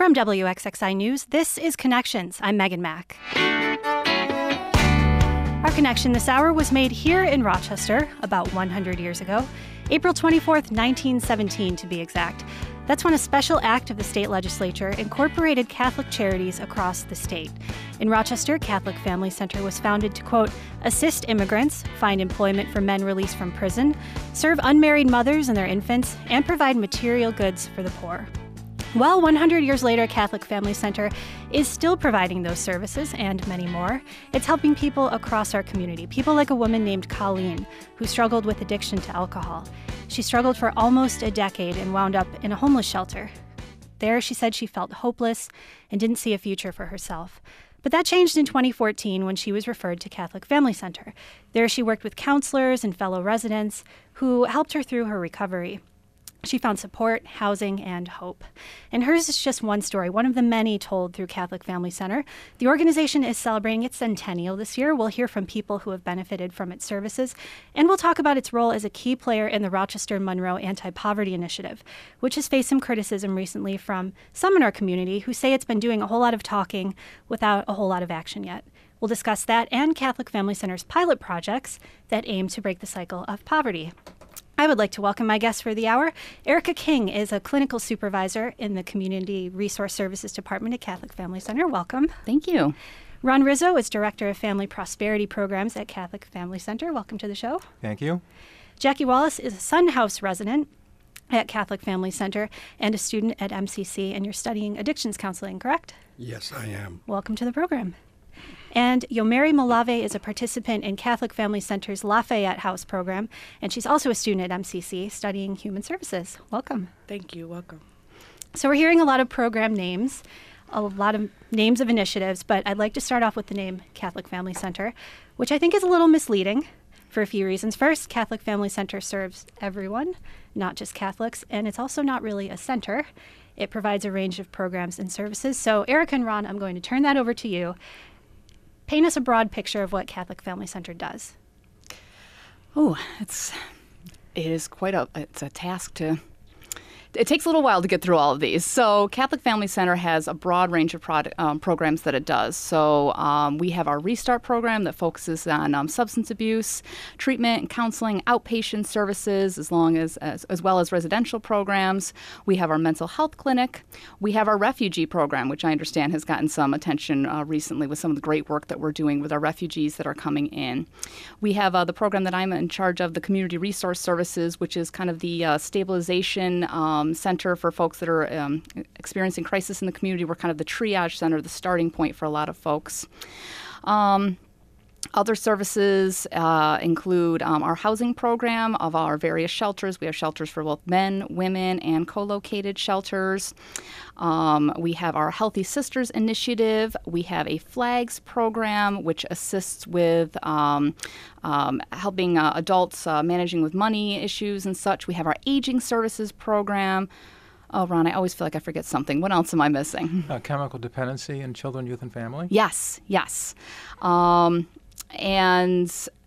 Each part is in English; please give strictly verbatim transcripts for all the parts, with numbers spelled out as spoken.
From W X X I News, this is Connections. I'm Megan Mack. Our connection this hour was made here in Rochester about one hundred years ago, April twenty-fourth, nineteen seventeen to be exact. That's when a special act of the state legislature incorporated Catholic charities across the state. In Rochester, Catholic Family Center was founded to, quote, assist immigrants, find employment for men released from prison, serve unmarried mothers and their infants, and provide material goods for the poor. Well, one hundred years later, Catholic Family Center is still providing those services and many more. It's helping people across our community, people like a woman named Colleen, who struggled with addiction to alcohol. She struggled for almost a decade and wound up in a homeless shelter. There, she said she felt hopeless and didn't see a future for herself. But that changed in twenty fourteen when she was referred to Catholic Family Center. There, she worked with counselors and fellow residents who helped her through her recovery. She found support, housing, and hope. And hers is just one story, one of the many told through Catholic Family Center. The organization is celebrating its centennial this year. We'll hear from people who have benefited from its services, and we'll talk about its role as a key player in the Rochester-Monroe Anti-Poverty Initiative, which has faced some criticism recently from some in our community who say it's been doing a whole lot of talking without a whole lot of action yet. We'll discuss that and Catholic Family Center's pilot projects that aim to break the cycle of poverty. I would like to welcome my guest for the hour. Erica King is a clinical supervisor in the Community Resource Services Department at Catholic Family Center. Welcome. Thank you. Ron Rizzo is Director of Family Prosperity Programs at Catholic Family Center. Welcome to the show. Thank you. Jackie Wallace is a Sun House resident at Catholic Family Center and a student at M C C, and you're studying addictions counseling, correct? Yes, I am. Welcome to the program. And Yomeri Malave is a participant in Catholic Family Center's Lafayette House program, and she's also a student at M C C studying human services. Welcome. Thank you. Welcome. So we're hearing a lot of program names, a lot of names of initiatives, but I'd like to start off with the name Catholic Family Center, which I think is a little misleading for a few reasons. First, Catholic Family Center serves everyone, not just Catholics, and it's also not really a center. It provides a range of programs and services. So Erica and Ron, I'm going to turn that over to you. Paint us a broad picture of what Catholic Family Center does. Oh, it's it is quite a it's a task to. It takes a little while to get through all of these. So Catholic Family Center has a broad range of prod, um, programs that it does. So um, we have our Restart program that focuses on um, substance abuse treatment and counseling, outpatient services, as long as, as as well as residential programs. We have our mental health clinic. We have our refugee program, which I understand has gotten some attention uh, recently with some of the great work that we're doing with our refugees that are coming in. We have uh, the program that I'm in charge of, the Community Resource Services, which is kind of the uh, stabilization um, Um, center for folks that are um, experiencing crisis in the community. We're kind of the triage center, the starting point for a lot of folks. Um, Other services uh, include um, our housing program of our various shelters. We have shelters for both men, women, and co-located shelters. Um, we have our Healthy Sisters initiative. We have a FLAGS program, which assists with um, um, helping uh, adults uh, managing with money issues and such. We have our Aging Services program. Oh, Ron, I always feel like I forget something. What else am I missing? Uh, chemical dependency in children, youth, and family. Yes, yes. Um, and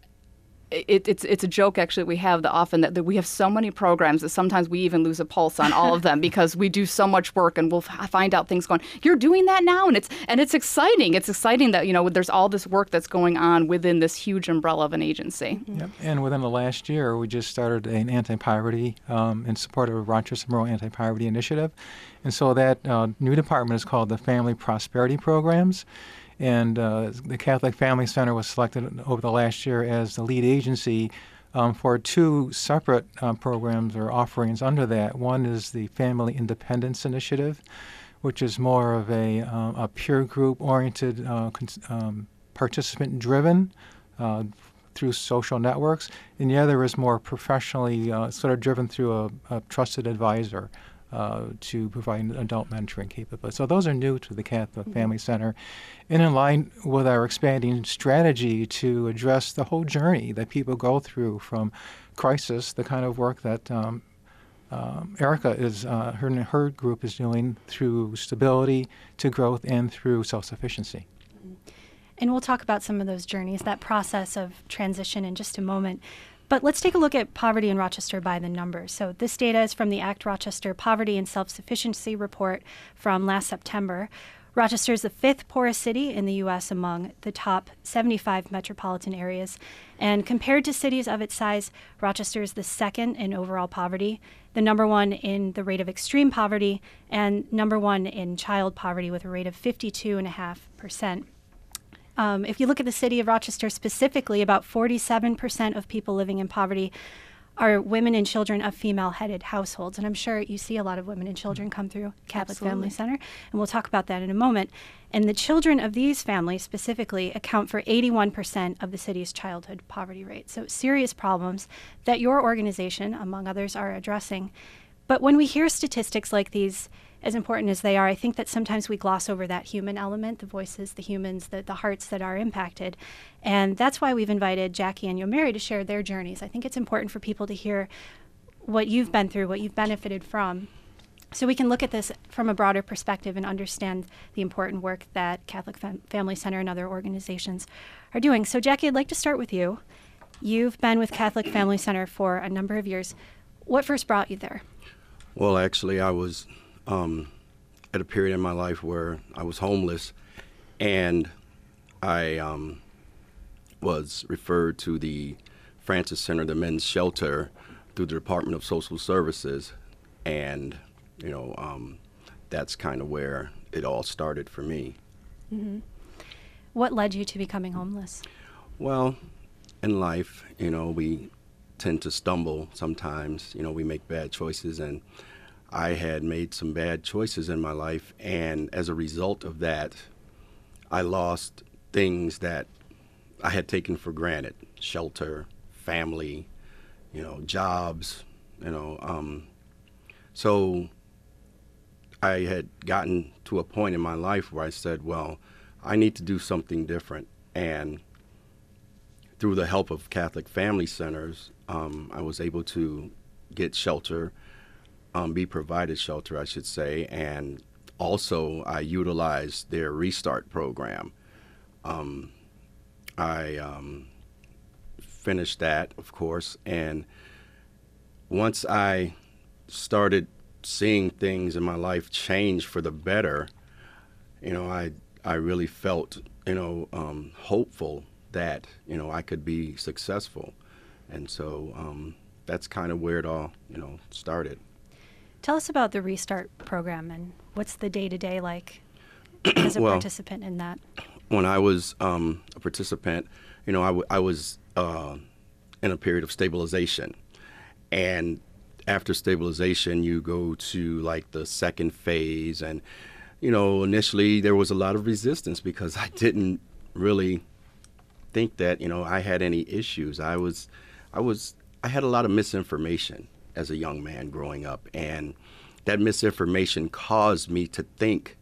it, it's it's a joke, actually, that we have the often that, that we have so many programs that sometimes we even lose a pulse on all of them because we do so much work and we'll f- find out things going, you're doing that now? And it's and it's exciting. It's exciting that, you know, there's all this work that's going on within this huge umbrella of an agency. Yep. And within the last year, we just started an anti-poverty um, in support of the Rochester-Monroe Anti-Poverty Initiative. And so that uh, new department is called the Family Prosperity Programs. And uh, the Catholic Family Center was selected over the last year as the lead agency um, for two separate uh, programs or offerings under that. One is the Family Independence Initiative, which is more of a, uh, a peer group-oriented, uh, cons- um, participant-driven uh, through social networks. And the other is more professionally uh, sort of driven through a, a trusted advisor. Uh, to provide adult mentoring capabilities. So those are new to the Catholic mm-hmm. Family Center, and in line with our expanding strategy to address the whole journey that people go through from crisis, the kind of work that um, um, Erica is, uh, her, her group is doing through stability to growth and through self-sufficiency. And we'll talk about some of those journeys, that process of transition in just a moment. But let's take a look at poverty in Rochester by the numbers. So this data is from the ACT Rochester Poverty and Self-Sufficiency Report from last September. Rochester is the fifth poorest city in the U S among the top seventy-five metropolitan areas. And compared to cities of its size, Rochester is the second in overall poverty, the number one in the rate of extreme poverty, and number one in child poverty with a rate of fifty-two point five percent. Um, if you look at the city of Rochester specifically, about forty-seven percent of people living in poverty are women and children of female-headed households. And I'm sure you see a lot of women and children come through Catholic Absolutely. Family Center, and we'll talk about that in a moment. And the children of these families specifically account for eighty-one percent of the city's childhood poverty rate. So serious problems that your organization, among others, are addressing. But when we hear statistics like these, as important as they are, I think that sometimes we gloss over that human element, the voices, the humans, the, the hearts that are impacted. And that's why we've invited Jackie and Yomeri to share their journeys. I think it's important for people to hear what you've been through, what you've benefited from, so we can look at this from a broader perspective and understand the important work that Catholic Fam- Family Center and other organizations are doing. So Jackie, I'd like to start with you. You've been with Catholic Family Center for a number of years. What first brought you there? Well, actually, I was um, at a period in my life where I was homeless, and I um, was referred to the Francis Center, the men's shelter, through the Department of Social Services, and you know um, that's kind of where it all started for me. Mm-hmm. What led you to becoming homeless? Well, in life, you know, we tend to stumble sometimes. You know, we make bad choices, and I had made some bad choices in my life, and as a result of that, I lost things that I had taken for granted: shelter, family, you know, jobs, you know. Um, so I had gotten to a point in my life where I said, well, I need to do something different. And through the help of Catholic Family Centers, um, I was able to get shelter, um, be provided shelter, I should say, and also I utilized their Restart program. Um, I um, finished that, of course, and once I started seeing things in my life change for the better, you know, I I really felt, you know, um, hopeful that, you know, I could be successful. And so um, that's kind of where it all, you know, started. Tell us about the Restart program and what's the day-to-day like as a Well, participant in that? When I was um, a participant, you know, I, w- I was uh, in a period of stabilization. And after stabilization, you go to like the second phase. And, you know, initially there was a lot of resistance because I didn't really think that, you know, I had any issues. I was, I was, I had a lot of misinformation as a young man growing up. And that misinformation caused me to think,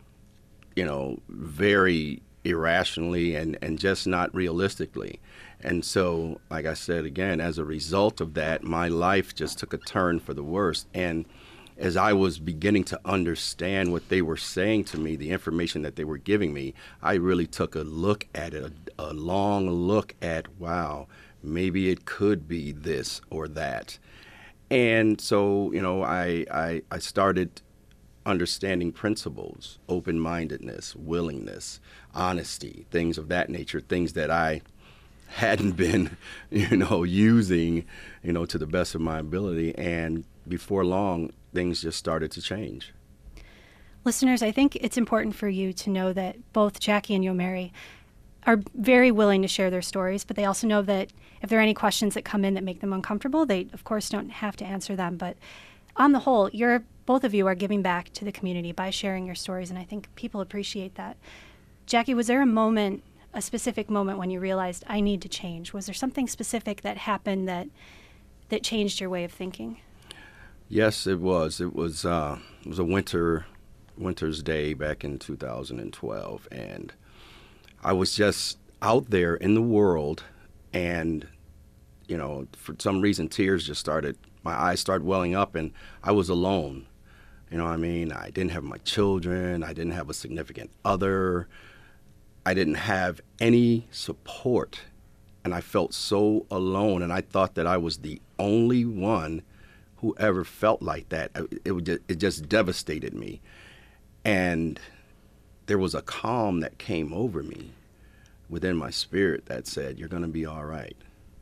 you know, very irrationally and, and just not realistically. And so, like I said, again, as a result of that, my life just took a turn for the worse. And as I was beginning to understand what they were saying to me, the information that they were giving me, I really took a look at it, a, a long look at, wow, maybe it could be this or that. And so, you know, I, I, I started understanding principles, open-mindedness, willingness, honesty, things of that nature, things that I hadn't been, you know, using, you know, to the best of my ability. And before long, things just started to change. Listeners, I think it's important for you to know that both Jackie and Yomeri are very willing to share their stories, but they also know that if there are any questions that come in that make them uncomfortable, they, of course, don't have to answer them. But on the whole, you're both of you are giving back to the community by sharing your stories, and I think people appreciate that. Jackie, was there a moment, a specific moment when you realized I need to change? Was there something specific that happened that that changed your way of thinking? Yes, it was. It was uh, it was a winter winter's day back in two thousand twelve, and I was just out there in the world, and you know, for some reason, tears just started. My eyes started welling up, and I was alone. You know what I mean? I didn't have my children. I didn't have a significant other. I didn't have any support and I felt so alone, and I thought that I was the only one who ever felt like that. It, would just, it just devastated me. And there was a calm that came over me within my spirit that said, you're going to be all right.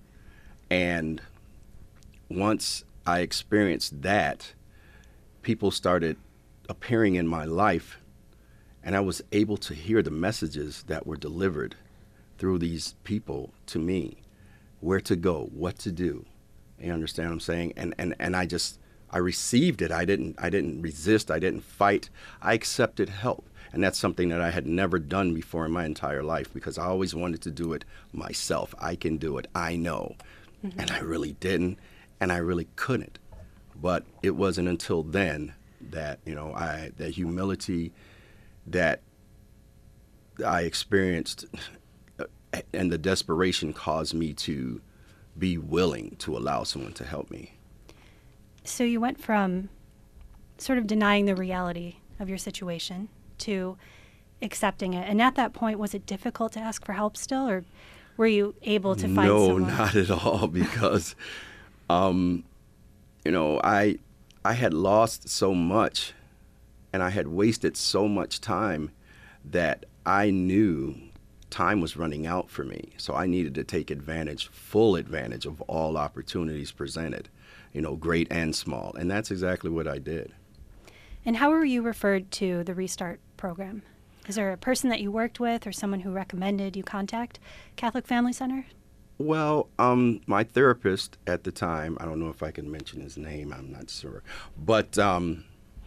And once I experienced that, people started appearing in my life, and I was able to hear the messages that were delivered through these people to me, where to go, what to do. You understand what I'm saying? And and and I just I received it. I didn't I didn't resist. I didn't fight. I accepted help. And that's something that I had never done before in my entire life, because I always wanted to do it myself. I can do it. I know. Mm-hmm. And I really didn't, and I really couldn't. But it wasn't until then that, you know, I the humility that I experienced and the desperation caused me to be willing to allow someone to help me. So you went from sort of denying the reality of your situation to accepting it. And at that point, was it difficult to ask for help still, or were you able to find no, someone? No, not at all, because, um, you know, I I had lost so much, and I had wasted so much time that I knew time was running out for me. So I needed to take advantage, full advantage of all opportunities presented, you know, great and small. And that's exactly what I did. And how were you referred to the Restart program? Is there a person that you worked with or someone who recommended you contact Catholic Family Center? Well, um, my therapist at the time, I don't know if I can mention his name, I'm not sure, but um,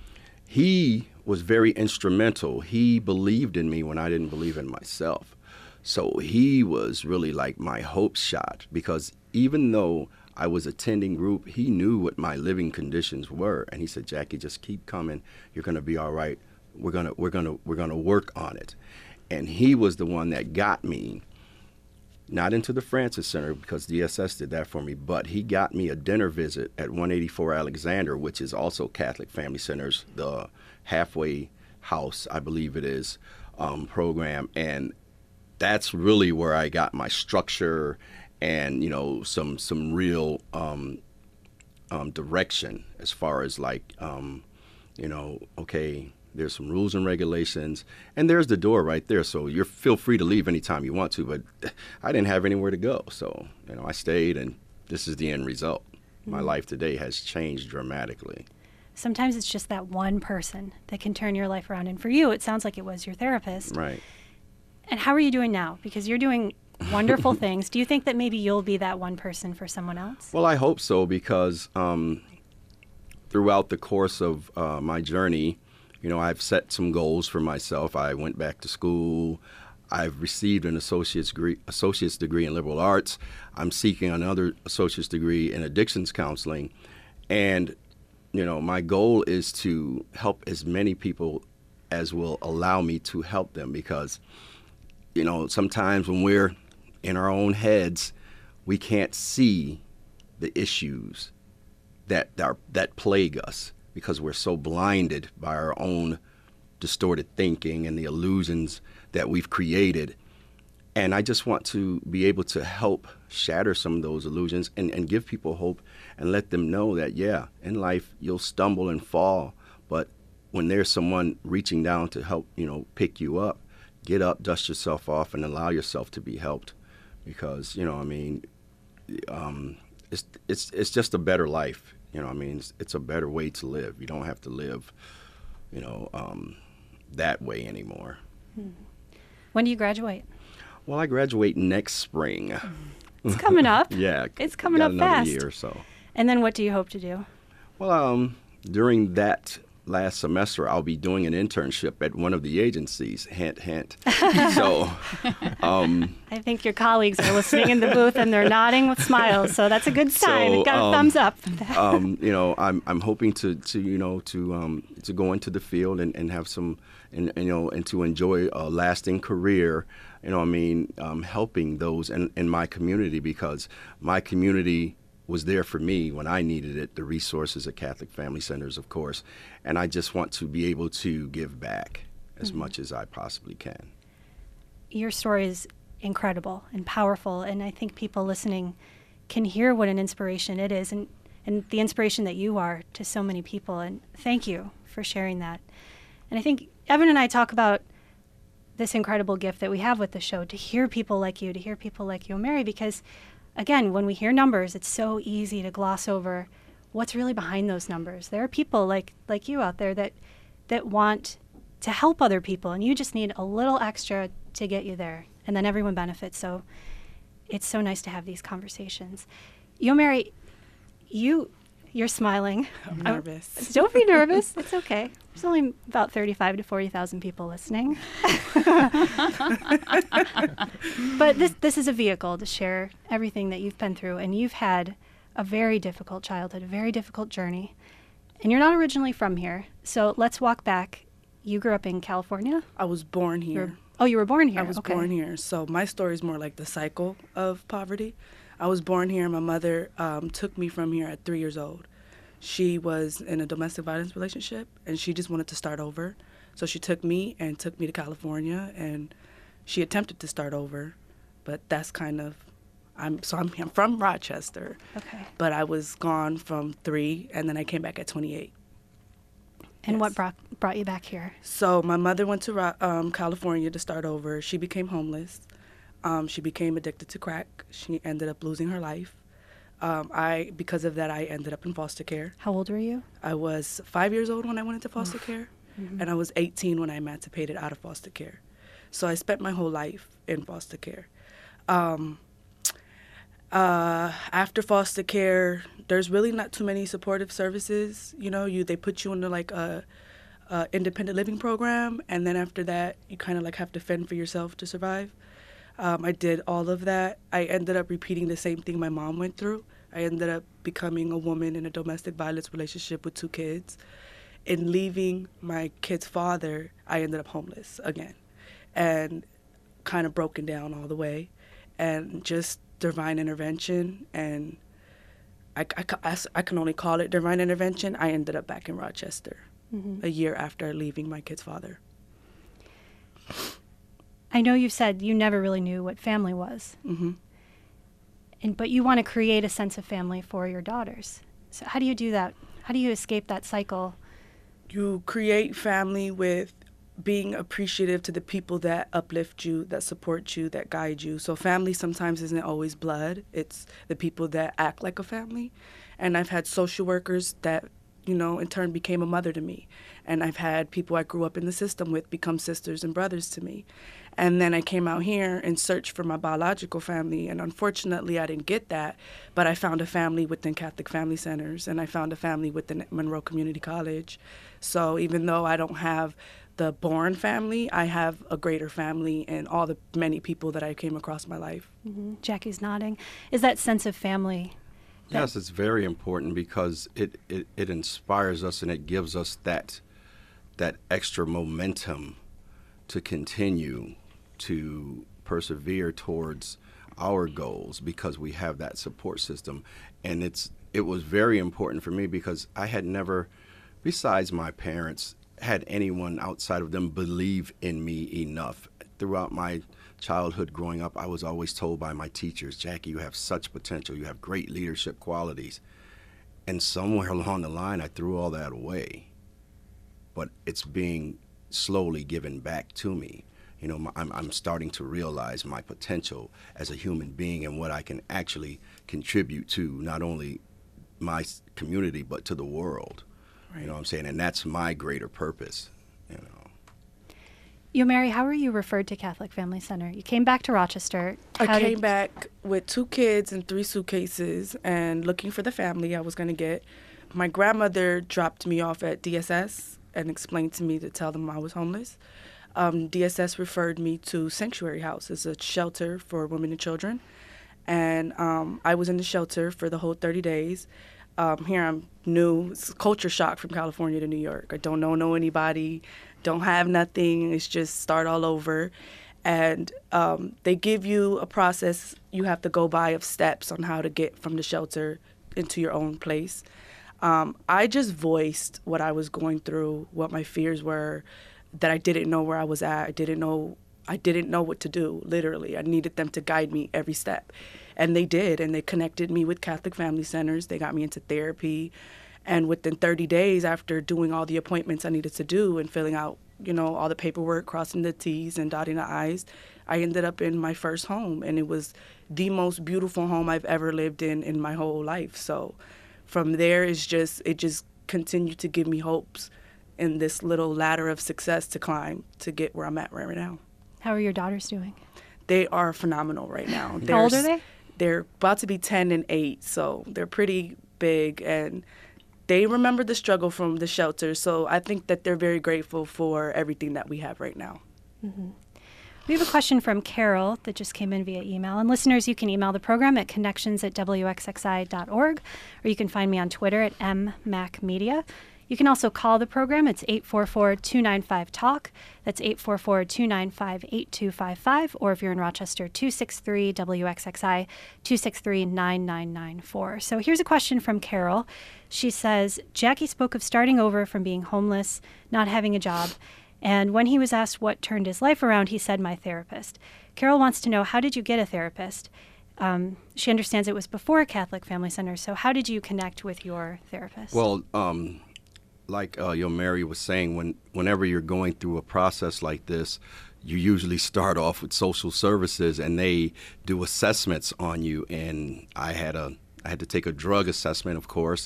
he was very instrumental. He believed in me when I didn't believe in myself. So he was really like my hope shot, because even though I was attending group, he knew what my living conditions were, and he said, "Jackie, just keep coming. You're going to be all right. We're going to we're going to we're going to work on it." And he was the one that got me not into the Francis Center, because D S S did that for me, but he got me a dinner visit at one eighty-four Alexander, which is also Catholic Family Center's, the halfway house, I believe it is, um, program. And that's really where I got my structure and, you know, some some real um, um, direction as far as like, um, you know, okay, there's some rules and regulations, and there's the door right there. So you're feel free to leave anytime you want to, but I didn't have anywhere to go. So, you know, I stayed, and this is the end result. Mm-hmm. My life today has changed dramatically. Sometimes it's just that one person that can turn your life around. And for you, it sounds like it was your therapist. Right. And how are you doing now? Because you're doing wonderful things. Do you think that maybe you'll be that one person for someone else? Well, I hope so, because um, throughout the course of uh, my journey, you know, I've set some goals for myself. I went back to school. I've received an associate's degree, associate's degree in liberal arts. I'm seeking another associate's degree in addictions counseling. And, you know, my goal is to help as many people as will allow me to help them, because, you know, sometimes when we're in our own heads, we can't see the issues that are, that plague us, because we're so blinded by our own distorted thinking and the illusions that we've created. And I just want to be able to help shatter some of those illusions and, and give people hope and let them know that, yeah, in life you'll stumble and fall, but when there's someone reaching down to help, you know, pick you up, get up, dust yourself off, and allow yourself to be helped. Because, you know, I mean, um, it's it's it's just a better life. You know, I mean, it's, it's a better way to live. You don't have to live, you know, um, that way anymore. When do you graduate? Well, I graduate next spring. It's coming up. Yeah. It's coming got up another fast. year or so. And then what do you hope to do? Well, um, during that last semester, I'll be doing an internship at one of the agencies. Hint, hint. So, um, I think your colleagues are listening in the booth and they're nodding with smiles, so that's a good sign. So, It got a um, thumbs up. um, you know, I'm I'm hoping to, to you know to um, to go into the field and, and have some and, and you know and to enjoy a lasting career. You know, I mean, um, helping those in, in my community, because my community was there for me when I needed it, the resources at Catholic Family Centers, of course, and I just want to be able to give back as mm-hmm. much as I possibly can. Your story is incredible and powerful. And I think people listening can hear what an inspiration it is, and, and the inspiration that you are to so many people. And thank you for sharing that. And I think Evan and I talk about this incredible gift that we have with the show, to hear people like you, to hear people like you, Mary, because again, when we hear numbers, it's so easy to gloss over what's really behind those numbers. There are people like like you out there that that want to help other people, and you just need a little extra to get you there, and then everyone benefits. So it's so nice to have these conversations. You, Mary, you you're smiling. I'm nervous. Uh, don't be nervous. It's okay. There's only about thirty-five to forty thousand people listening. But this this is a vehicle to share everything that you've been through, and you've had a very difficult childhood, a very difficult journey, and you're not originally from here. So let's walk back. You grew up in California? I was born here. You're, oh, you were born here. I was okay. born here. So my story is more like the cycle of poverty. I was born here. My mother um, took me from here at three years old. She was in a domestic violence relationship, and she just wanted to start over. So she took me and took me to California, and she attempted to start over, but that's kind of, I'm so I'm, I'm from Rochester, Okay. but I was gone from three, and then I came back at twenty-eight. And Yes. what brought brought you back here? So my mother went to Ro- um, California to start over. She became homeless. Um, she became addicted to crack. She ended up losing her life. Um, I, because of that, I ended up in foster care. How old were you? I was five years old when I went into foster care, Mhm. and I was eighteen when I emancipated out of foster care. So I spent my whole life in foster care. Um, uh, after foster care, there's really not too many supportive services. You know, you they put you into like a, a independent living program, and then after that, you kind of like have to fend for yourself to survive. Um, I did all of that. I ended up repeating the same thing my mom went through. I ended up becoming a woman in a domestic violence relationship with two kids. In leaving my kid's father, I ended up homeless again and kind of broken down all the way. And just divine intervention, and I, I, I can only call it divine intervention, I ended up back in Rochester Mhm. a year after leaving my kid's father. I know you said you never really knew what family was, hmm and but you want to create a sense of family for your daughters. So how do you do that? How do you escape that cycle? You create family with being appreciative to the people that uplift you, that support you, that guide you. So family sometimes isn't always blood. It's the people that act like a family. And I've had social workers that, you know, in turn became a mother to me. And I've had people I grew up in the system with become sisters and brothers to me. And then I came out here and searched for my biological family, and unfortunately I didn't get that, but I found a family within Catholic Family Centers, and I found a family within Monroe Community College. So even though I don't have the born family, I have a greater family in all the many people that I came across in my life. Mm-hmm. Jackie's nodding. Is that sense of family? that- Yes, it's very important because it, it, it inspires us and it gives us that that extra momentum to continue to persevere towards our goals because we have that support system. And it's it was very important for me because I had never, besides my parents, had anyone outside of them believe in me enough. Throughout my childhood growing up, I was always told by my teachers, Jackie, you have such potential, you have great leadership qualities. And somewhere along the line, I threw all that away. But it's being slowly given back to me. You know, my, I'm, I'm starting to realize my potential as a human being and what I can actually contribute to not only my s- community, but to the world. Right. You know what I'm saying? And that's my greater purpose, you know. You, Mary, how were you referred to Catholic Family Center? You came back to Rochester. I How came did- back with two kids and three suitcases and looking for the family I was going to get. My grandmother dropped me off at D S S and explained to me to tell them I was homeless. Um, D S S referred me to Sanctuary House. It's a shelter for women and children. And um, I was in the shelter for the whole thirty days. Um, here I'm new. It's a culture shock from California to New York. I don't know, know anybody, don't have nothing. It's just start all over. And um, they give you a process you have to go by of steps on how to get from the shelter into your own place. Um, I just voiced what I was going through, what my fears were, that I didn't know where I was at. I didn't know I didn't know what to do, literally. I needed them to guide me every step. And they did, and they connected me with Catholic Family Centers. They got me into therapy. And within thirty days, after doing all the appointments I needed to do and filling out, you know, all the paperwork, crossing the T's and dotting the I's, I ended up in my first home. And it was the most beautiful home I've ever lived in in my whole life. So from there, it's just, it just continued to give me hopes in this little ladder of success to climb to get where I'm at right now. How are your daughters doing? They are phenomenal right now. How old are they? They're about to be ten and eight, so they're pretty big, and they remember the struggle from the shelter, so I think that they're very grateful for everything that we have right now. Mm-hmm. We have a question from Carol that just came in via email. And listeners, you can email the program at connections at w x x i dot org, or you can find me on Twitter at m mac media. You can also call the program. It's eight four four, two nine five, talk. That's eight four four, two nine five, eight two five five. Or if you're in Rochester, two six three W X X I, two six three, nine nine nine four. So here's a question from Carol. She says, Jackie spoke of starting over from being homeless, not having a job. And when he was asked what turned his life around, he said, my therapist. Carol wants to know, how did you get a therapist? Um, she understands it was before Catholic Family Center. So how did you connect with your therapist? Well, um... like uh, your Mary was saying, when whenever you're going through a process like this, you usually start off with social services, and they do assessments on you. And I had a I had to take a drug assessment, of course,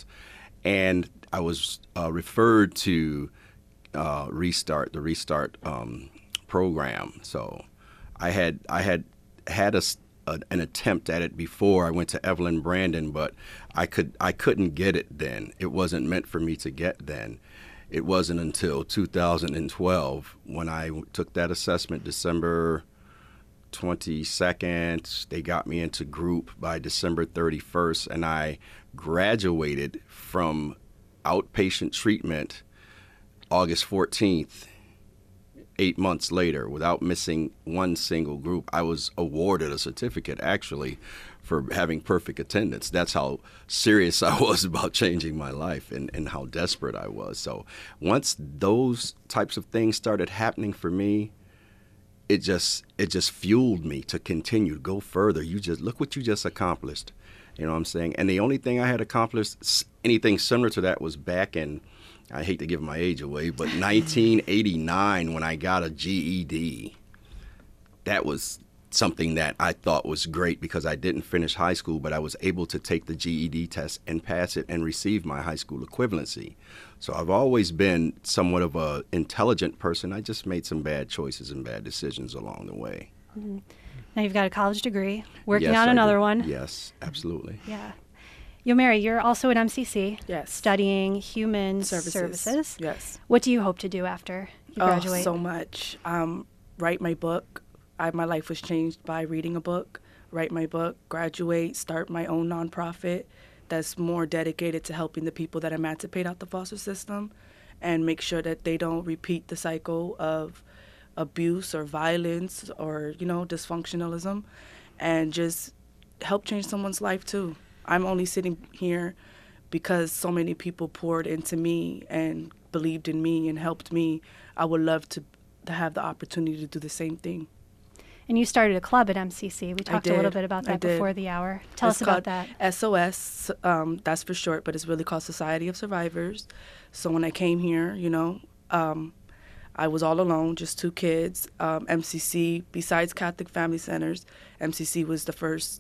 and I was uh, referred to uh, Restart, the Restart um, program. So I had I had had a. A, an attempt at it before. I went to Evelyn Brandon, but I could I couldn't get it then. It wasn't meant for me to get then. It wasn't until two thousand twelve when I took that assessment, December twenty-second. They got me into group by December thirty-first, and I graduated from outpatient treatment August fourteenth. Eight months later, without missing one single group. I was awarded a certificate, actually, for having perfect attendance. That's how serious I was about changing my life, and, and how desperate I was. So once those types of things started happening for me, it just it just fueled me to continue to go further. You just look what you just accomplished. You know what I'm saying? And the only thing I had accomplished, anything similar to that, was back in, I hate to give my age away, but nineteen eighty-nine, when I got a G E D. That was something that I thought was great, because I didn't finish high school, but I was able to take the G E D test and pass it and receive my high school equivalency. So I've always been somewhat of an intelligent person. I just made some bad choices and bad decisions along the way. Mm-hmm. Now you've got a college degree, working yes, on I another do. one. Yes, absolutely. Yeah. Yo, Mary, you're also at M C C. Yes. Studying human Services. services. Yes. What do you hope to do after you graduate? Oh, so much. Um, write my book. I, my life was changed by reading a book. Write my book, graduate, start my own nonprofit that's more dedicated to helping the people that emancipate out the foster system, and make sure that they don't repeat the cycle of abuse or violence or, you know, dysfunctionalism, and just help change someone's life too. I'm only sitting here because so many people poured into me and believed in me and helped me. I would love to, to have the opportunity to do the same thing. And you started a club at M C C. We talked a little did. bit about I that did. before the hour. Tell It's us about called that. S O S, um, that's for short, but it's really called Society of Survivors. So when I came here, you know, um, I was all alone, just two kids. Um, M C C, besides Catholic Family Centers, M C C was the first,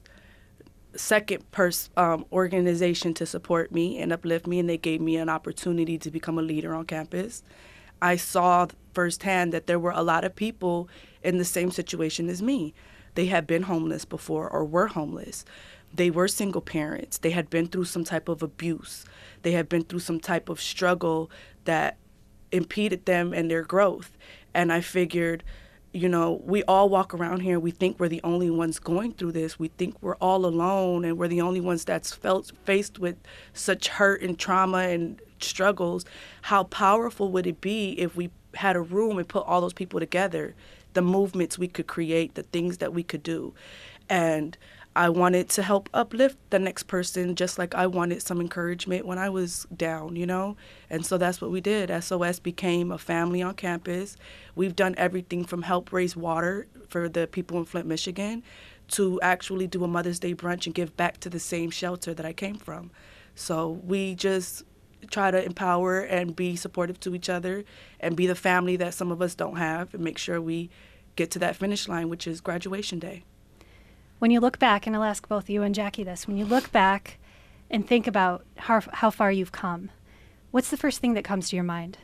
second pers- um, organization to support me and uplift me, and they gave me an opportunity to become a leader on campus. I saw firsthand that there were a lot of people in the same situation as me. They had been homeless before or were homeless. They were single parents. They had been through some type of abuse. They had been through some type of struggle that impeded them in their growth. And I figured, you know, we all walk around here, we think we're the only ones going through this. We think we're all alone, and we're the only ones that's felt faced with such hurt and trauma and struggles. How powerful would it be if we had a room and put all those people together, the movements we could create, the things that we could do. And I wanted to help uplift the next person just like I wanted some encouragement when I was down, you know? And so that's what we did. S O S became a family on campus. We've done everything from help raise water for the people in Flint, Michigan, to actually do a Mother's Day brunch and give back to the same shelter that I came from. So we just try to empower and be supportive to each other and be the family that some of us don't have, and make sure we get to that finish line, which is graduation day. When you look back, and I'll ask both you and Jackie this, when you look back and think about how, how far you've come, what's the first thing that comes to your mind?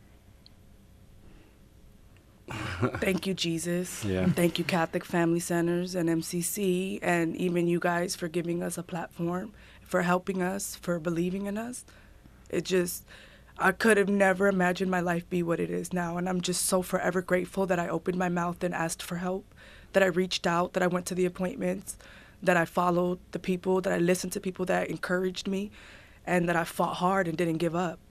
Thank you, Jesus. Yeah. Thank you, Catholic Family Centers and M C C, and even you guys for giving us a platform, for helping us, for believing in us. It just, I could have never imagined my life be what it is now, and I'm just so forever grateful that I opened my mouth and asked for help, that I reached out, that I went to the appointments, that I followed the people, that I listened to people that encouraged me, and that I fought hard and didn't give up.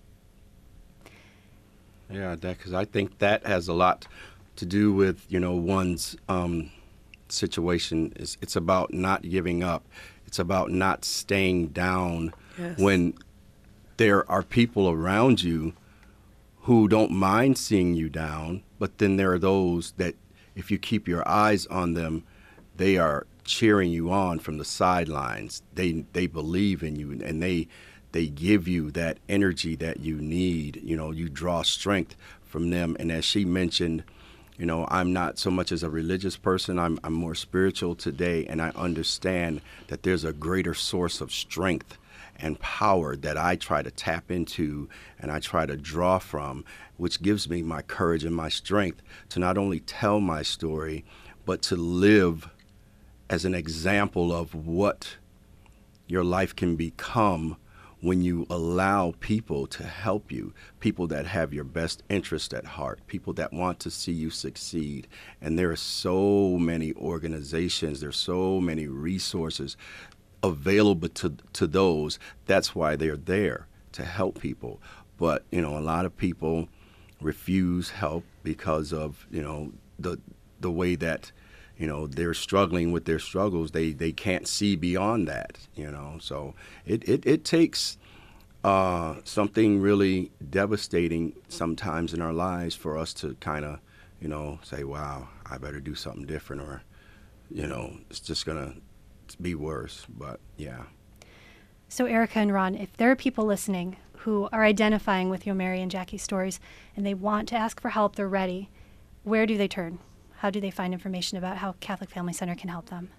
Yeah, that because I think that has a lot to do with, you know, one's um, situation. It's, it's about not giving up. It's about not staying down Yes. when there are people around you who don't mind seeing you down, but then there are those that if you keep your eyes on them, they are cheering you on from the sidelines. They they believe in you, and they they give you that energy that you need. You know, you draw strength from them. And as she mentioned, you know, I'm not so much as a religious person. I'm I'm more spiritual today, and I understand that there's a greater source of strength and power that I try to tap into and I try to draw from, which gives me my courage and my strength to not only tell my story, but to live as an example of what your life can become when you allow people to help you, people that have your best interest at heart, people that want to see you succeed. And there are so many organizations, there's so many resources available to to those. That's why they're there, to help people. But, you know, a lot of people refuse help because of, you know, the the way that, you know, they're struggling with their struggles. They they can't see beyond that, you know. So it, it, it takes uh, something really devastating sometimes in our lives for us to kind of, you know, say, wow, I better do something different, or, you know, it's just going to be worse. But yeah. So Erica and Ron, if there are people listening who are identifying with your Mary and Jackie stories and they want to ask for help, they're ready, where do they turn? How do they find information about how Catholic Family Center can help them?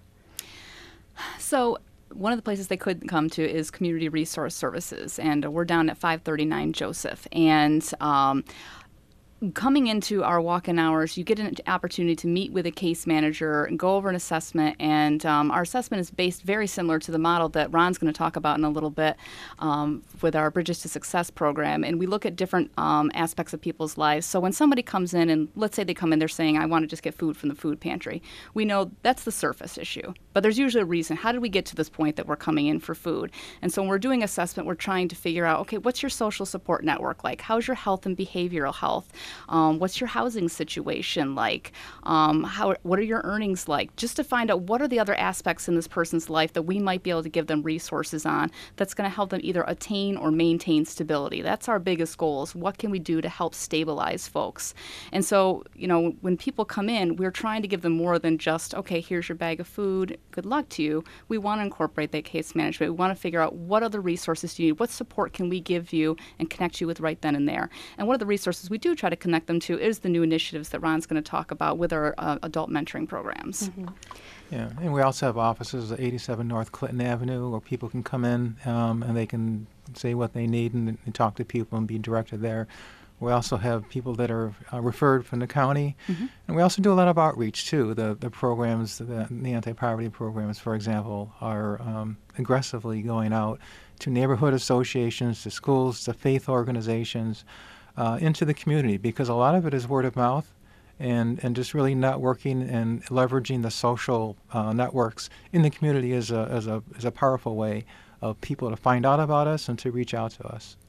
So one of the places they could come to is Community Resource Services, and we're down at five thirty-nine Joseph. And um, coming into our walk-in hours, you get an opportunity to meet with a case manager and go over an assessment. And um, our assessment is based very similar to the model that Ron's going to talk about in a little bit um, with our Bridges to Success program. And we look at different um, aspects of people's lives. So when somebody comes in, and let's say they come in, they're saying, I want to just get food from the food pantry. We know that's the surface issue. But there's usually a reason. How did we get to this point that we're coming in for food? And so when we're doing assessment, we're trying to figure out, okay, what's your social support network like? How's your health and behavioral health? Um, what's your housing situation like? Um, how, what are your earnings like? Just to find out what are the other aspects in this person's life that we might be able to give them resources on that's going to help them either attain or maintain stability. That's our biggest goal, is what can we do to help stabilize folks? And so, you know, when people come in, we're trying to give them more than just, okay, here's your bag of food, good luck to you. We want to incorporate that case management. We want to figure out what other resources do you need, what support can we give you and connect you with right then and there. And one of the resources we do try to connect them to is the new initiatives that Ron's going to talk about with our uh, adult mentoring programs. Mm-hmm. Yeah, and we also have offices at eighty-seven North Clinton Avenue where people can come in um, and they can say what they need and, and talk to people and be directed there. We also have people that are uh, referred from the county, mm-hmm. and we also do a lot of outreach too. The the programs, the, the anti-poverty programs, for example, are um, aggressively going out to neighborhood associations, to schools, to faith organizations, uh, into the community, because a lot of it is word of mouth, and and just really networking and leveraging the social uh, networks in the community is a is a is a powerful way of people to find out about us and to reach out to us.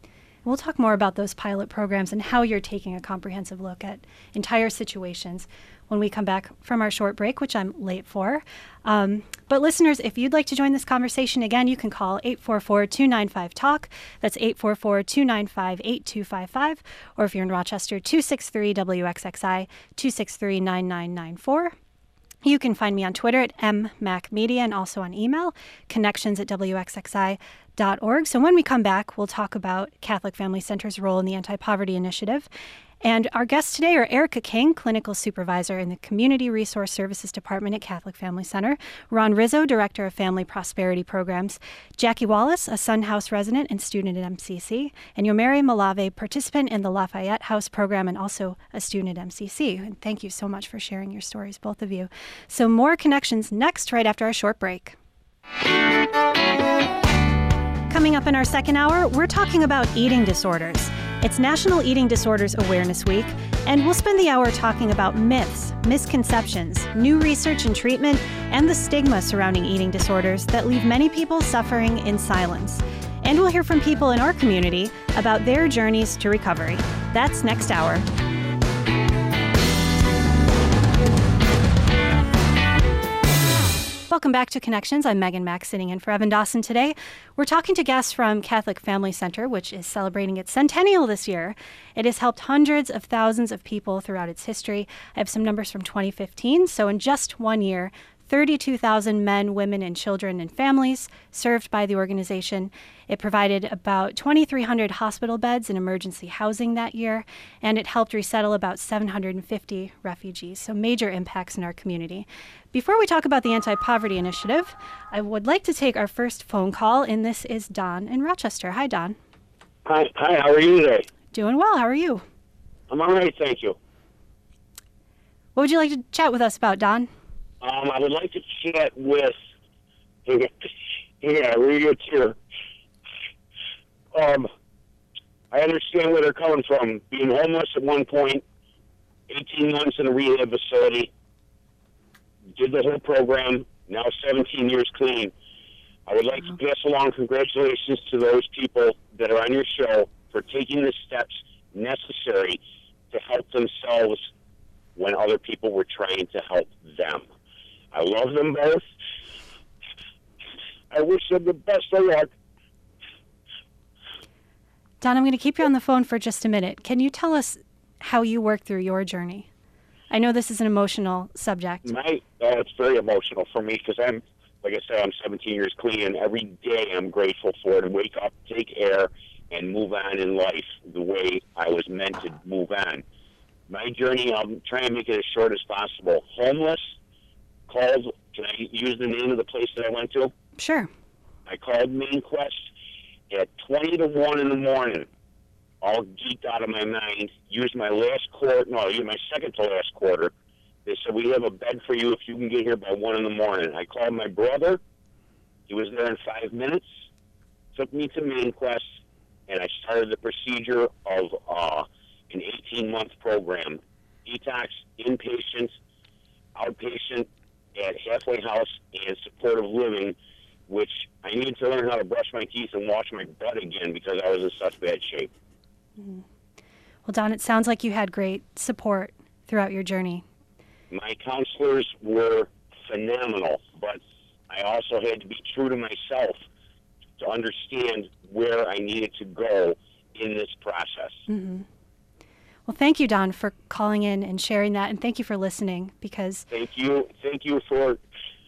We'll talk more about those pilot programs and how you're taking a comprehensive look at entire situations when we come back from our short break, which I'm late for. Um, but listeners, if you'd like to join this conversation, again, you can call eight four four, two nine five, talk. That's eight four four, two nine five, eight two five five. Or if you're in Rochester, two six three W X X I, two six three, nine nine nine four. You can find me on Twitter at m mac media and also on email, connections at w x x i dot org. So when we come back, we'll talk about Catholic Family Center's role in the Anti-Poverty Initiative. And our guests today are Erica King, Clinical Supervisor in the Community Resource Services Department at Catholic Family Center, Ron Rizzo, Director of Family Prosperity Programs, Jackie Wallace, a Sun House resident and student at M C C, and Yomeri Malave, participant in the Lafayette House program and also a student at M C C. And thank you so much for sharing your stories, both of you. So more Connections next, right after our short break. Coming up in our second hour, we're talking about eating disorders. It's National Eating Disorders Awareness Week, and we'll spend the hour talking about myths, misconceptions, new research and treatment, and the stigma surrounding eating disorders that leave many people suffering in silence. And we'll hear from people in our community about their journeys to recovery. That's next hour. Welcome back to Connections. I'm Megan Mack, sitting in for Evan Dawson today. We're talking to guests from Catholic Family Center, which is celebrating its centennial this year. It has helped hundreds of thousands of people throughout its history. I have some numbers from twenty fifteen. So in just one year, thirty-two thousand men, women, and children and families served by the organization. It provided about twenty-three hundred hospital beds and emergency housing that year, and it helped resettle about seven hundred fifty refugees, so major impacts in our community. Before we talk about the Anti-Poverty Initiative, I would like to take our first phone call, and this is Don in Rochester. Hi, Don. Hi, hi. How are you today? Doing well. How are you? I'm all right, thank you. What would you like to chat with us about, Don? Um, I would like to chat with. Yeah, read your tear. Um, I understand where they're coming from. Being homeless at one point, eighteen months in a rehab facility, did the whole program, now seventeen years clean. I would like to pass along congratulations to those people that are on your show for taking the steps necessary to help themselves when other people were trying to help them. I love them both. I wish them the best of luck. Don, I'm going to keep you on the phone for just a minute. Can you tell us how you worked through your journey? I know this is an emotional subject. My, uh, it's very emotional for me because I'm, like I said, I'm seventeen years clean, and every day I'm grateful for it and wake up, take air, and move on in life the way I was meant to move on. My journey, I'm trying to make it as short as possible. Homeless, called, can I use the name of the place that I went to? Sure. I called Main Quest at twenty to one in the morning, all geeked out of my mind, used my last quarter, no, used my second to last quarter. They said, we have a bed for you if you can get here by one in the morning. I called my brother. He was there in five minutes, took me to Main Quest, and I started the procedure of uh, an eighteen-month program. Detox, inpatient, outpatient, at Halfway House, and supportive living, which I needed to learn how to brush my teeth and wash my butt again because I was in such bad shape. Mm-hmm. Well, Don, it sounds like you had great support throughout your journey. My counselors were phenomenal, but I also had to be true to myself to understand where I needed to go in this process. Mm-hmm. Well, thank you, Don, for calling in and sharing that, and thank you for listening. Because thank you, thank you for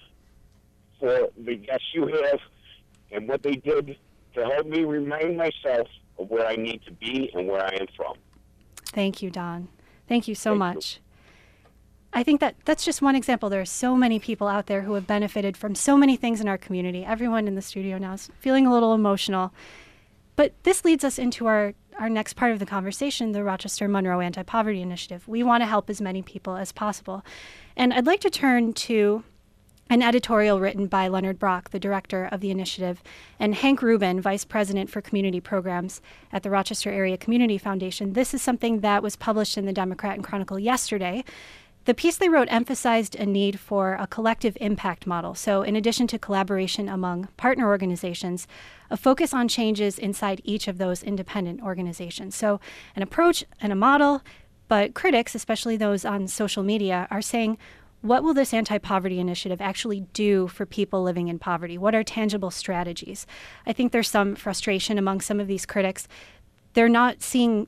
for the guests you have and what they did to help me remind myself of where I need to be and where I am from. Thank you, Don. Thank you so thank much. You. I think that that's just one example. There are so many people out there who have benefited from so many things in our community. Everyone in the studio now is feeling a little emotional. But this leads us into our, our next part of the conversation, the Rochester Monroe Anti-Poverty Initiative. We want to help as many people as possible. And I'd like to turn to an editorial written by Leonard Brock, the director of the initiative, and Hank Rubin, vice president for community programs at the Rochester Area Community Foundation. This is something that was published in the Democrat and Chronicle yesterday. The piece they wrote emphasized a need for a collective impact model. So in addition to collaboration among partner organizations, a focus on changes inside each of those independent organizations. So an approach and a model, but critics, especially those on social media, are saying, what will this anti-poverty initiative actually do for people living in poverty? What are tangible strategies? I think there's some frustration among some of these critics. They're not seeing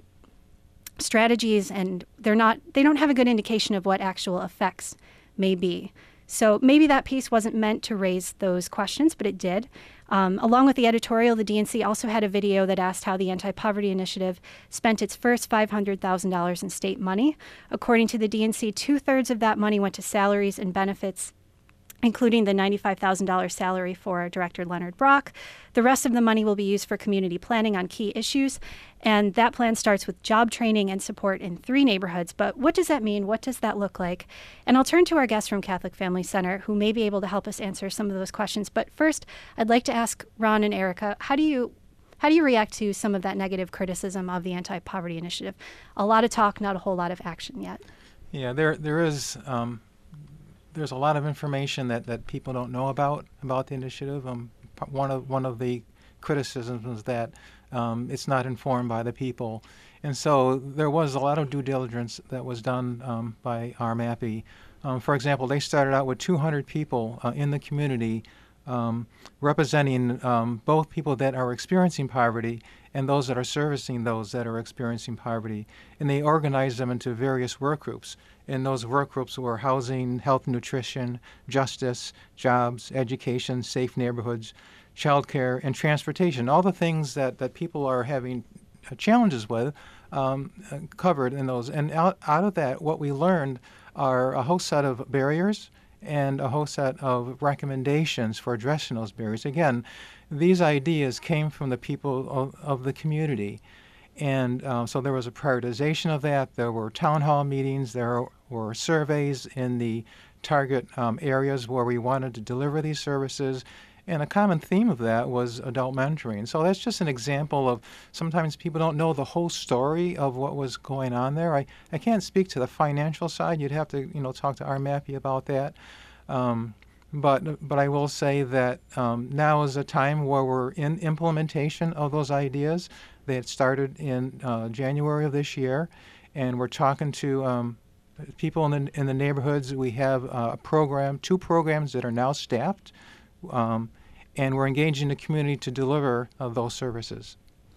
strategies, and they're not they don't have a good indication of what actual effects may be. So maybe that piece wasn't meant to raise those questions, but it did. Um, along with the editorial, the D N C also had a video that asked how the Anti-Poverty Initiative spent its first five hundred thousand dollars in state money. According to the D N C, two-thirds of that money went to salaries and benefits, including the ninety-five thousand dollars salary for Director Leonard Brock. The rest of the money will be used for community planning on key issues, and that plan starts with job training and support in three neighborhoods. But what does that mean? What does that look like? And I'll turn to our guest from Catholic Family Center, who may be able to help us answer some of those questions. But first, I'd like to ask Ron and Erica, how do you how do you react to some of that negative criticism of the Anti-Poverty Initiative? A lot of talk, not a whole lot of action yet. Yeah, there there is. Um There's a lot of information that, that people don't know about about the initiative. Um, p- one of one of the criticisms was that um, it's not informed by the people, and so there was a lot of due diligence that was done um, by R M A P I. Um, for example, they started out with two hundred people uh, in the community, um, representing um, both people that are experiencing poverty and those that are servicing those that are experiencing poverty, and they organized them into various work groups. And those work groups were housing, health and nutrition, justice, jobs, education, safe neighborhoods, childcare, and transportation. All the things that, that people are having challenges with um, covered in those. And out, out of that, what we learned are a whole set of barriers and a whole set of recommendations for addressing those barriers. Again, these ideas came from the people of, of the community. And uh, so there was a prioritization of that. There were town hall meetings. There were surveys in the target um, areas where we wanted to deliver these services. And a common theme of that was adult mentoring. So that's just an example of sometimes people don't know the whole story of what was going on there. I, I can't speak to the financial side. You'd have to, you know, talk to R M A P I about that. Um, But but I will say that um, now is a time where we're in implementation of those ideas. They had started in uh, January of this year, and we're talking to um, people in the in the neighborhoods. We have uh, a program, two programs that are now staffed, um, and we're engaging the community to deliver uh, those services.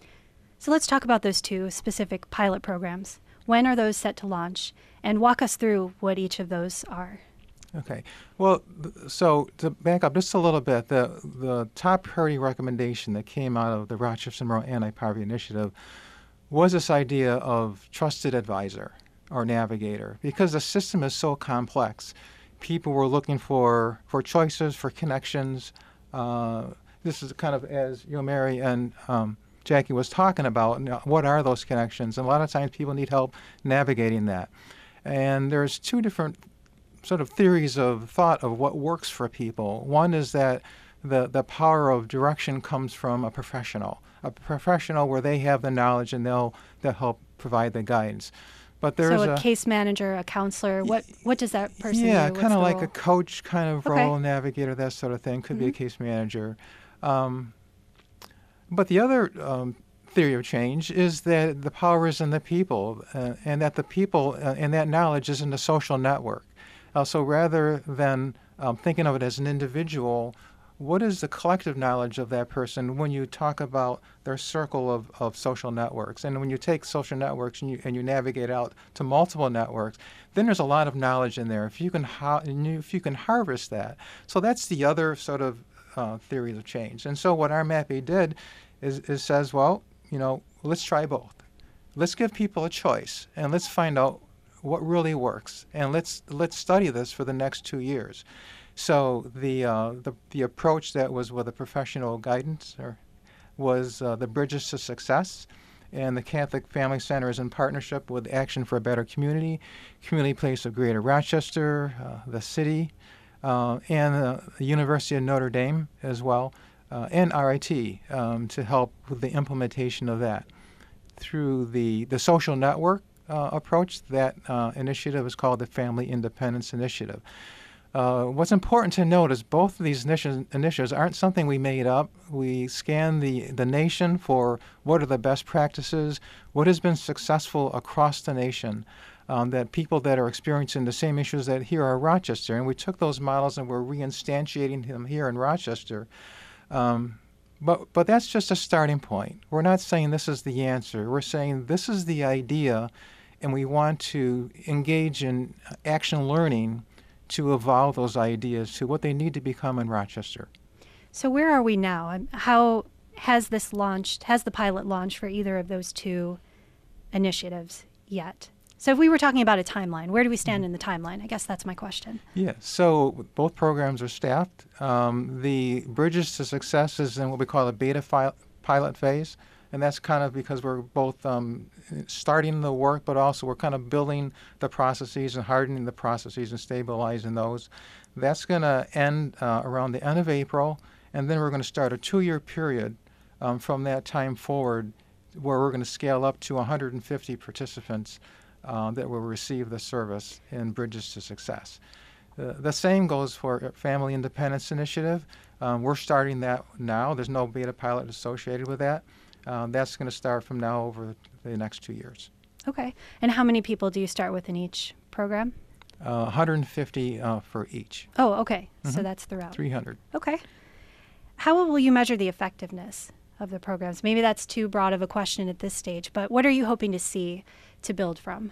So let's talk about those two specific pilot programs. When are those set to launch? And walk us through what each of those are. Okay. Well, th- so to back up just a little bit, the the top priority recommendation that came out of the Rochester Monroe Anti-Poverty Initiative was this idea of trusted advisor or navigator. Because the system is so complex, people were looking for, for choices, for connections. Uh, this is kind of, as you know, Mary and um, Jackie was talking about, you know, what are those connections? And a lot of times people need help navigating that. And there's two different sort of theories of thought of what works for people. One is that the, the power of direction comes from a professional, a professional where they have the knowledge and they'll, they'll help provide the guidance. But there's so a, a case manager, a counselor, what what does that person yeah, do? kind of like role? a coach kind of Okay. role, navigator, that sort of thing. Could Mm-hmm. be a case manager. Um, but the other um, theory of change is that the power is in the people, uh, and that the people uh, and that knowledge is in the social network. Uh, so rather than um, thinking of it as an individual, what is the collective knowledge of that person when you talk about their circle of, of social networks? And when you take social networks and you, and you navigate out to multiple networks, then there's a lot of knowledge in there. If you can, ha- if you can harvest that. So that's the other sort of uh, theories of change. And so what R M A P I did is, is says, well, you know, let's try both. Let's give people a choice, and let's find out what really works, and let's let's study this for the next two years. So the uh, the the approach that was with a professional guidance or was uh, the Bridges to Success, and the Catholic Family Center is in partnership with Action for a Better Community, Community Place of Greater Rochester, uh, the city, uh, and uh, the University of Notre Dame as well, uh, and R I T um, to help with the implementation of that. Through the, the social network, uh, approach. That uh, initiative is called the Family Independence Initiative. Uh, what's important to note is both of these initi- initiatives aren't something we made up. We scanned the, the nation for what are the best practices, what has been successful across the nation, um, that people that are experiencing the same issues that here are Rochester. And we took those models and we're reinstantiating them here in Rochester. Um, but, but that's just a starting point. We're not saying this is the answer. We're saying this is the idea, and we want to engage in action learning to evolve those ideas to what they need to become in Rochester. So where are we now? Um, How has this launched, has the pilot launched for either of those two initiatives yet? So if we were talking about a timeline, where do we stand in the timeline? I guess that's my question. Yeah, so both programs are staffed. Um, the Bridges to Success is in what we call a beta fi- pilot phase, and that's kind of because we're both um, starting the work, but also we're kind of building the processes and hardening the processes and stabilizing those. That's going to end uh, around the end of April, and then we're going to start a two-year period um, from that time forward where we're going to scale up to one hundred fifty participants uh, that will receive the service in Bridges to Success. Uh, the same goes for Family Independence Initiative. Um, we're starting that now. There's no beta pilot associated with that. Um, that's going to start from now over the next two years. Okay. And how many people do you start with in each program? Uh, one hundred fifty uh, for each. Oh, okay. So Mhm. that's throughout. three hundred. Okay. How will you measure the effectiveness of the programs? Maybe that's too broad of a question at this stage, but what are you hoping to see to build from?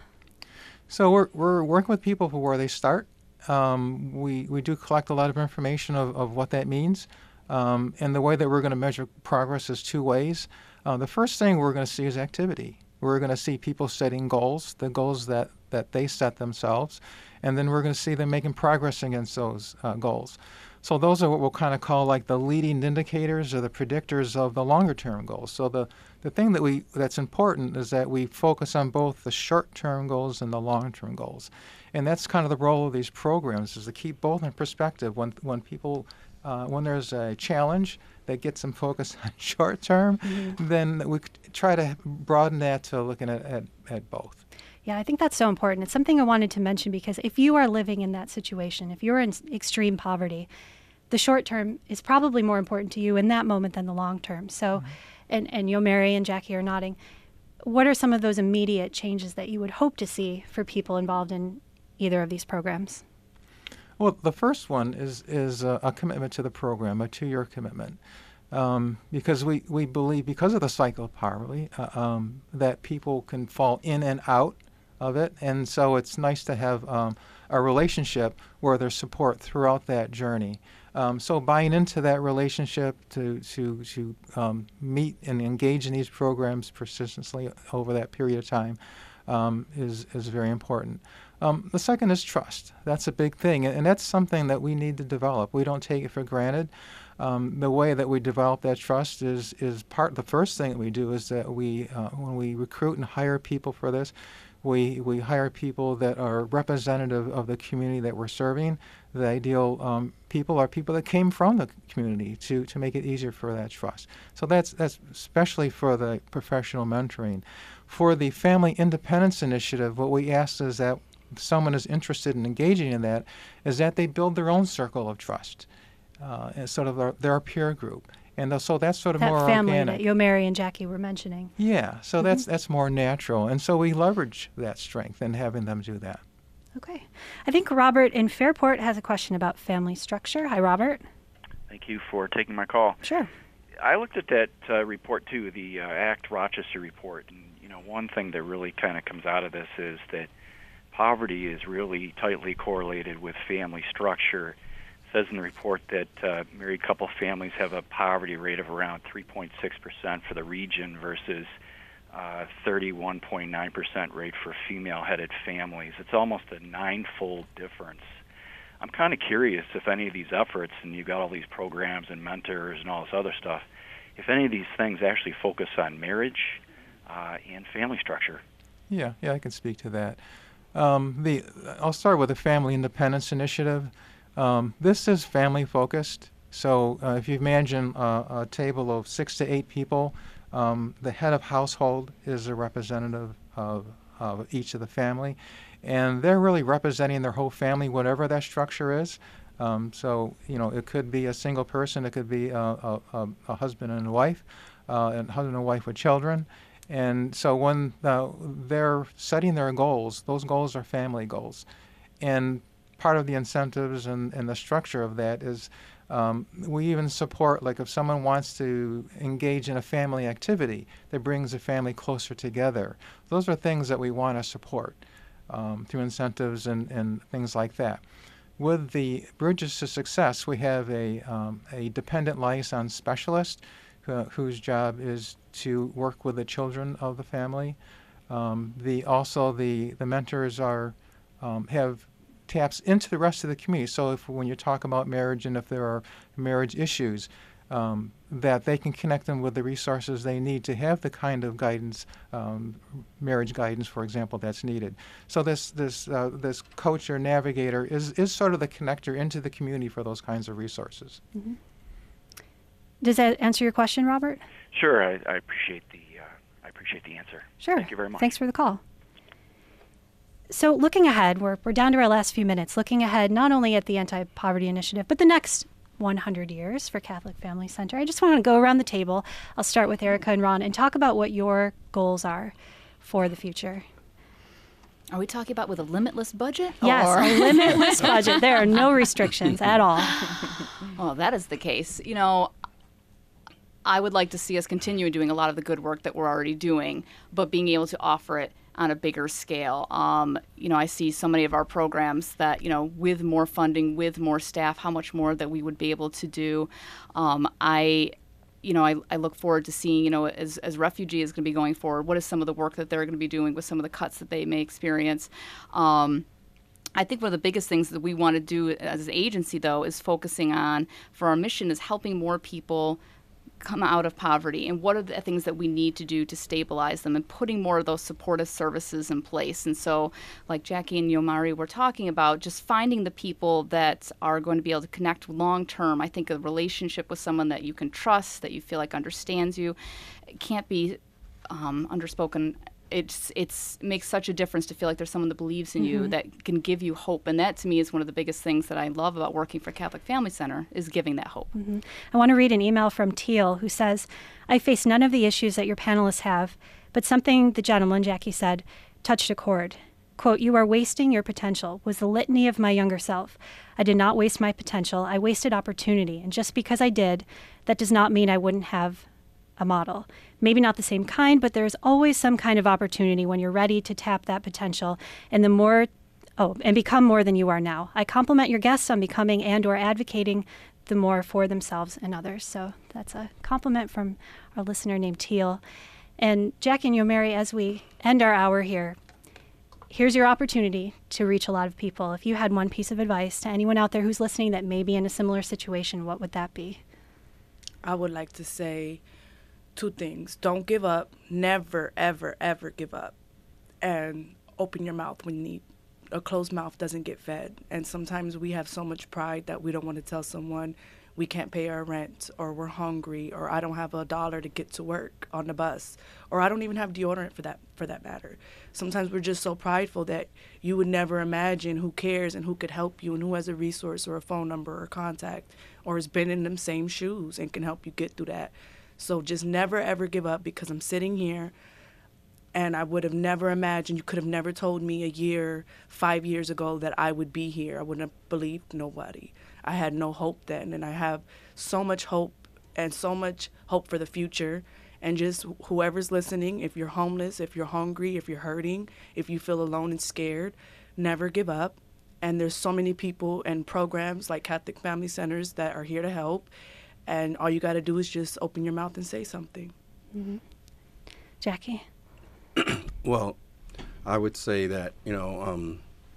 So we're, we're working with people for where they start. Um, we, we do collect a lot of information of, of what that means. Um, and the way that we're going to measure progress is two ways. Uh, the first thing we're going to see is activity. We're going to see people setting goals, the goals that, that they set themselves, and then we're going to see them making progress against those uh, goals. So those are what we'll kind of call like the leading indicators or the predictors of the longer-term goals. So the, the thing that we that's important is that we focus on both the short-term goals and the long-term goals. And that's kind of the role of these programs, is to keep both in perspective. When, when people Uh, when there's a challenge that gets them focused on short term, mm-hmm. then we try to broaden that to looking at, at, at both. Yeah, I think that's so important. It's something I wanted to mention because if you are living in that situation, if you're in extreme poverty, the short term is probably more important to you in that moment than the long term. So, mm-hmm. and, and you, Mary and Jackie are nodding. What are some of those immediate changes that you would hope to see for people involved in either of these programs? Well, the first one is is a, a commitment to the program, a two-year commitment, um, because we, we believe, because of the cycle of poverty, uh, um, that people can fall in and out of it, and so it's nice to have um, a relationship where there's support throughout that journey. Um, so buying into that relationship to to to um, meet and engage in these programs persistently over that period of time um, is is very important. Um, the second is trust. That's a big thing, and that's something that we need to develop. We don't take it for granted. Um, the way that we develop that trust is is part. The first thing that we do is that we, uh, when we recruit and hire people for this, we we hire people that are representative of the community that we're serving. The ideal um, people are people that came from the community to to make it easier for that trust. So that's that's especially for the professional mentoring. For the Family Independence Initiative, what we ask is that someone is interested in engaging in that, is that they build their own circle of trust, uh, and sort of their, their peer group, and so that's sort of that more family organic. that you, Mary and Jackie were mentioning. Yeah, so mm-hmm. that's that's more natural, and so we leverage that strength in having them do that. Okay, I think Robert in Fairport has a question about family structure. Hi, Robert. Thank you for taking my call. Sure. I looked at that uh, report too, the uh, ACT Rochester report, and you know one thing that really kind of comes out of this is that poverty is really tightly correlated with family structure. It says in the report that uh, married couple families have a poverty rate of around three point six percent for the region versus uh, thirty-one point nine percent rate for female-headed families. It's almost a nine-fold difference. I'm kind of curious if any of these efforts, and you've got all these programs and mentors and all this other stuff, if any of these things actually focus on marriage uh, and family structure. Yeah, yeah, I can speak to that. Um, the I'll start with the Family Independence Initiative. Um, this is family focused. So uh, if you imagine uh, a table of six to eight people, um, the head of household is a representative of of each of the family, and they're really representing their whole family, whatever that structure is. Um, so, you know, it could be a single person, it could be a, a, a, a husband and a wife, uh, and husband and wife with children. And so when uh, they're setting their goals, those goals are family goals. And part of the incentives and, and the structure of that is um, we even support, like if someone wants to engage in a family activity that brings the family closer together, those are things that we want to support um, through incentives and, and things like that. With the Bridges to Success, we have a, um, a dependent liaison specialist who, whose job is to work with the children of the family. Um, the, also, the, the mentors are um, have taps into the rest of the community. So if when you talk about marriage and if there are marriage issues, um, that they can connect them with the resources they need to have the kind of guidance, um, marriage guidance, for example, that's needed. So this this uh, this coach or navigator is, is sort of the connector into the community for those kinds of resources. Mm-hmm. Does that answer your question, Robert? Sure, I, I appreciate the uh, I appreciate the answer. Sure. Thank you very much. Thanks for the call. So looking ahead, we're, we're down to our last few minutes, looking ahead not only at the Anti-Poverty Initiative, but the next one hundred years for Catholic Family Center. I just want to go around the table. I'll start with Erica and Ron and talk about what your goals are for the future. Are we talking about with a limitless budget? Yes, or? a limitless budget. There are no restrictions at all. Well, that is the case. You know, I would like to see us continue doing a lot of the good work that we're already doing, but being able to offer it on a bigger scale. Um, you know, I see so many of our programs that, you know, with more funding, with more staff, how much more that we would be able to do. Um, I, you know, I, I look forward to seeing, you know, as, as Refugee is going to be going forward, what is some of the work that they're going to be doing with some of the cuts that they may experience. Um, I think one of the biggest things that we want to do as an agency, though, is focusing on, for our mission, is helping more people come out of poverty, and what are the things that we need to do to stabilize them, and putting more of those supportive services in place. And so, like Jackie and Yomari were talking about, just finding the people that are going to be able to connect long term. I think a relationship with someone that you can trust, that you feel like understands you, it can't be um, underspoken. It's it's makes such a difference to feel like there's someone that believes in mm-hmm. you, that can give you hope. And that, to me, is one of the biggest things that I love about working for Catholic Family Center, is giving that hope. Mm-hmm. I want to read an email from Teal, who says, I face none of the issues that your panelists have, but something the gentleman, Jackie, said touched a chord. Quote, you are wasting your potential, was the litany of my younger self. I did not waste my potential. I wasted opportunity. And just because I did, that does not mean I wouldn't have a model. Maybe not the same kind, but there's always some kind of opportunity when you're ready to tap that potential, and the more, oh, and become more than you are now. I compliment your guests on becoming and or advocating the more for themselves and others. So that's a compliment from our listener named Teal. And Jackie and Yomari, as we end our hour here, here's your opportunity to reach a lot of people. If you had one piece of advice to anyone out there who's listening that may be in a similar situation, what would that be? I would like to say two things. Don't give up. Never, ever, ever give up. And open your mouth when you need. A closed mouth doesn't get fed. And sometimes we have so much pride that we don't want to tell someone we can't pay our rent, or we're hungry, or I don't have a dollar to get to work on the bus, or I don't even have deodorant for that for that matter. Sometimes we're just so prideful that you would never imagine who cares and who could help you and who has a resource or a phone number or contact or has been in them same shoes and can help you get through that. So just never, ever give up, because I'm sitting here and I would have never imagined, you could have never told me a year, five years ago that I would be here. I wouldn't have believed nobody. I had no hope then, and I have so much hope and so much hope for the future. And just whoever's listening, if you're homeless, if you're hungry, if you're hurting, if you feel alone and scared, never give up. And there's so many people and programs like Catholic Family Centers that are here to help. And all you got to do is just open your mouth and say something. Mm-hmm. Jackie? Well, I would say that, you know, um,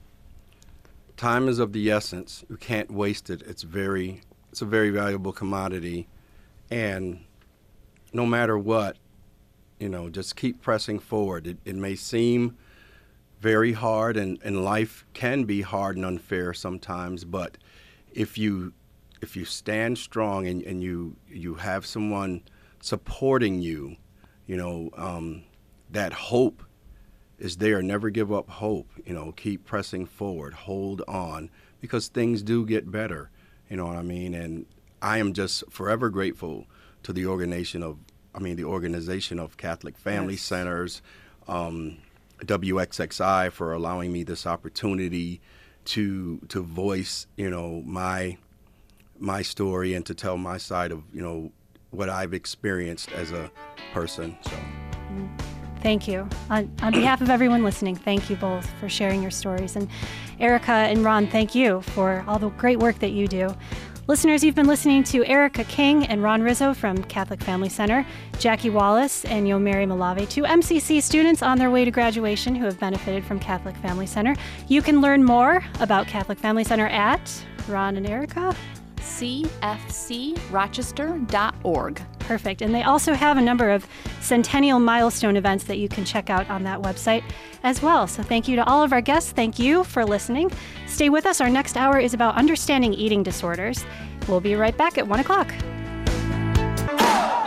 time is of the essence. You can't waste it. It's very, it's a very valuable commodity. And no matter what, you know, just keep pressing forward. It, it may seem very hard, and, and life can be hard and unfair sometimes, but if you if you stand strong and, and you you have someone supporting you, you know, um, that hope is there. Never give up hope. You know, keep pressing forward. Hold on, because things do get better. You know what I mean? And I am just forever grateful to the organization of, I mean, the organization of Catholic Family Yes. Centers, um, W X X I for allowing me this opportunity to to voice, you know, my my story and to tell my side of, you know, what I've experienced as a person. So. Thank you. On, on behalf of everyone listening, thank you both for sharing your stories. And Erica and Ron, thank you for all the great work that you do. Listeners, you've been listening to Erica King and Ron Rizzo from Catholic Family Center, Jackie Wallace and Yomeri Malave, two M C C students on their way to graduation who have benefited from Catholic Family Center. You can learn more about Catholic Family Center at, Ron and Erica? C F C rochester dot org. Perfect. And they also have a number of centennial milestone events that you can check out on that website as well. So thank you to all of our guests. Thank you for listening. Stay with us. Our next hour is about understanding eating disorders. We'll be right back at one o'clock.